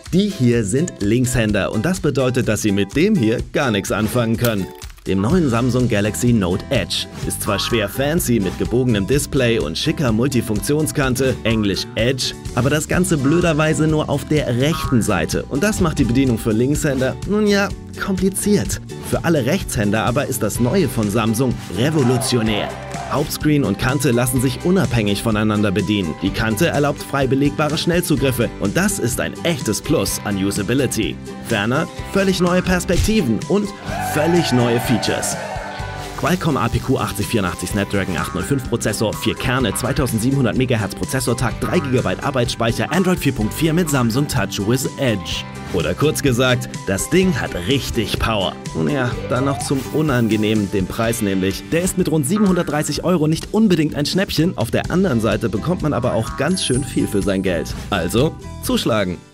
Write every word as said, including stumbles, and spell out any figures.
Die hier sind Linkshänder und das bedeutet, dass sie mit dem hier gar nichts anfangen können. Dem neuen Samsung Galaxy Note Edge. Ist zwar schwer fancy mit gebogenem Display und schicker Multifunktionskante, englisch Edge, aber das Ganze blöderweise nur auf der rechten Seite. Und das macht die Bedienung für Linkshänder, nun ja, kompliziert. Für alle Rechtshänder aber ist das Neue von Samsung revolutionär. Hauptscreen und Kante lassen sich unabhängig voneinander bedienen. Die Kante erlaubt frei belegbare Schnellzugriffe und das ist ein echtes Plus an Usability. Ferner völlig neue Perspektiven und völlig neue Features. Qualcomm A P Q achtzig vierundachtzig Snapdragon achthundertfünf Prozessor, vier Kerne, zweitausendsiebenhundert Megahertz Prozessortakt, drei Gigabyte Arbeitsspeicher, Android vier Punkt vier mit Samsung Touch with Edge. Oder kurz gesagt, das Ding hat richtig Power. Und ja, dann noch zum Unangenehmen, dem Preis nämlich. Der ist mit rund siebenhundertdreißig Euro nicht unbedingt ein Schnäppchen, auf der anderen Seite bekommt man aber auch ganz schön viel für sein Geld. Also, zuschlagen!